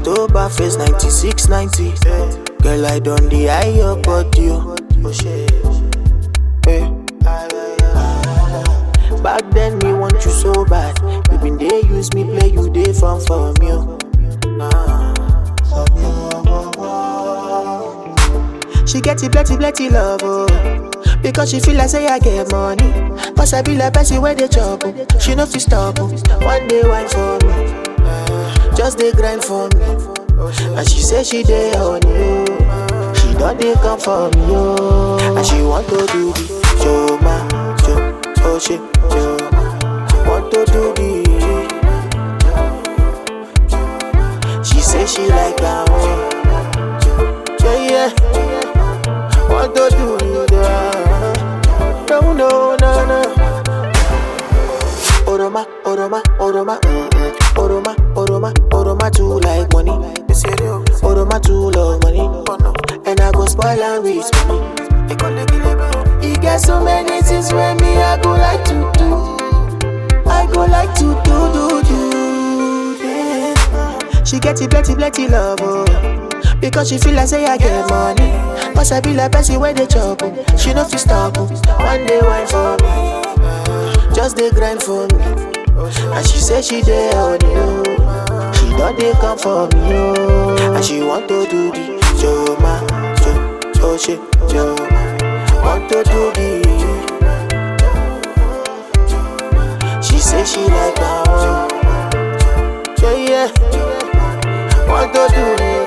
October face 96, 90. Girl, I done the eye your body. Oh shit. Hey. Back then me want you so bad. You been there use me play you day from me. She get it plenty love, oh. Because she feel like say I get money. Cause I be like Bessie where they chop, oh. She no fit stop, oh. One day wine for me, just they grind for me. And she say she dey on you. She don't dey come for me, oh. And she want to do the show, ma, show, oh shit, show. Want to do the. She say she like that, oh. Yeah. Want to do that? No. Oroma too like money. Oroma too love money. And I go spoil and waste money. He get so many things when me I go like to do. I go like to do. Yeah. She get it plenty love, oh. Because she feel like say I get money. Cause I be like Bessie where they chop, oh. She no fit stop, oh. One day wine for me, just they grind for me. And she say she dey on you. She don't dey come for me, oh. And she want to do the show, ma, show, shit, show. Want to do the. She say she like that, oh. Yeah. Want to do the.